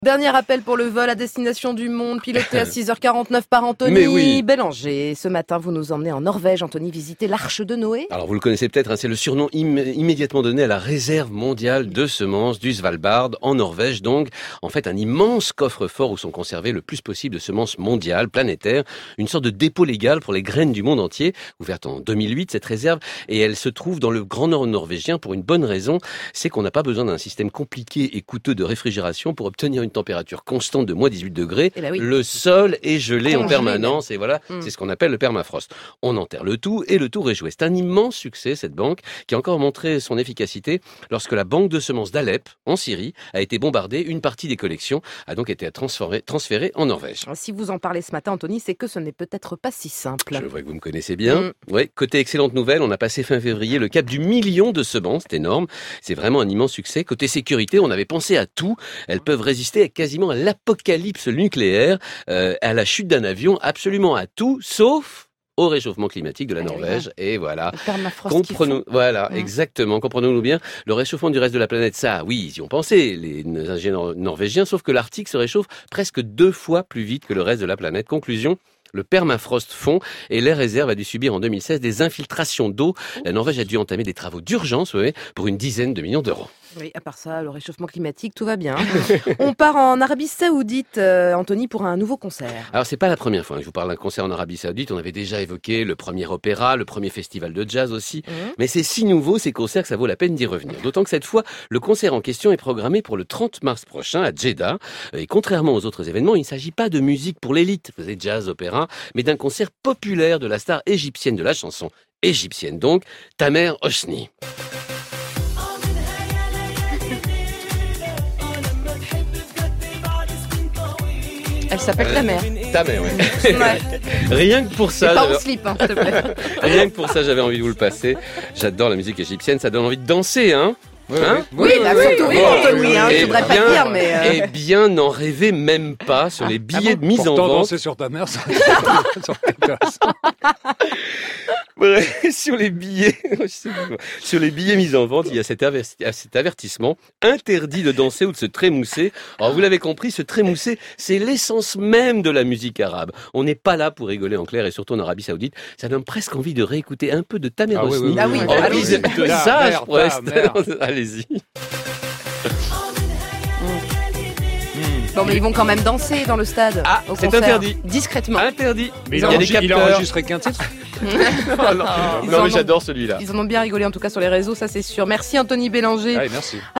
Dernier appel pour le vol à destination du monde, piloté à 6h49 par Anthony Bélanger. Ce matin, vous nous emmenez en Norvège, Anthony, visiter l'Arche de Noé. Alors vous le connaissez peut-être, c'est le surnom immédiatement donné à la réserve mondiale de semences du Svalbard, en Norvège donc. En fait, un immense coffre-fort où sont conservées le plus possible de semences mondiales, planétaires, une sorte de dépôt légal pour les graines du monde entier, ouverte en 2008 cette réserve, et elle se trouve dans le Grand Nord norvégien pour une bonne raison, c'est qu'on n'a pas besoin d'un système compliqué et coûteux de réfrigération pour obtenir une température constante de moins 18 degrés. Le sol est gelé en permanence et voilà, c'est ce qu'on appelle le permafrost. On enterre le tout et le tout réjouit. C'est un immense succès cette banque qui a encore montré son efficacité lorsque la banque de semences d'Alep en Syrie a été bombardée. Une partie des collections a donc été transférée en Norvège. Si vous en parlez ce matin, Anthony, c'est que ce n'est peut-être pas si simple. Je vois que vous me connaissez bien. Ouais, côté excellente nouvelle, on a passé fin février le cap du million de semences. C'est énorme. C'est vraiment un immense succès. Côté sécurité, on avait pensé à tout. Elles peuvent résister quasiment à l'apocalypse nucléaire, à la chute d'un avion, absolument à tout, sauf au réchauffement climatique de la Norvège. Et voilà. Exactement. Comprenons-nous bien. Le réchauffement du reste de la planète, ça, oui, ils y ont pensé, les ingénieurs norvégiens, sauf que l'Arctique se réchauffe presque 2 fois plus vite que le reste de la planète. Conclusion. Le permafrost fond et les réserves a dû subir en 2016 des infiltrations d'eau. La Norvège a dû entamer des travaux d'urgence pour une dizaine de millions d'euros. Oui, à part ça, le réchauffement climatique, tout va bien. On part en Arabie Saoudite, Anthony, pour un nouveau concert. Alors, c'est pas la première fois que je vous parle d'un concert en Arabie Saoudite. On avait déjà évoqué le premier opéra, le premier festival de jazz aussi. Mais c'est si nouveau, ces concerts, que ça vaut la peine d'y revenir. D'autant que cette fois, le concert en question est programmé pour le 30 mars prochain à Jeddah. Et contrairement aux autres événements, il ne s'agit pas de musique pour l'élite, vous savez, jazz, opéra, mais d'un concert populaire de la star égyptienne de la chanson, égyptienne donc, Tamer Hosni. Elle s'appelle Tamer. Tamer, oui. Rien que pour ça. Pas en slip, s'il te plaît. Rien que pour ça, j'avais envie de vous le passer. J'adore la musique égyptienne, ça donne envie de danser, hein. Surtout Anthony, je voudrais pas dire, mais... Eh bien, n'en rêvez même pas sur les billets de mise en vente. Danser sur ta mère, ça sur les billets mis en vente, il y a cet avertissement interdit de danser ou de se trémousser. Alors vous l'avez compris, se trémousser, c'est l'essence même de la musique arabe. On n'est pas là pour rigoler en clair et surtout en Arabie Saoudite. Ça donne presque envie de réécouter un peu de Tamer Hosni. De sage pour allez-y. Bon, mais ils vont quand même danser dans le stade. C'est interdit. Discrètement. Interdit. Mais il a enregistré qu'un titre. Non, mais j'adore celui-là. Ils en ont bien rigolé en tout cas sur les réseaux, ça c'est sûr. Merci Anthony Bélanger. Merci.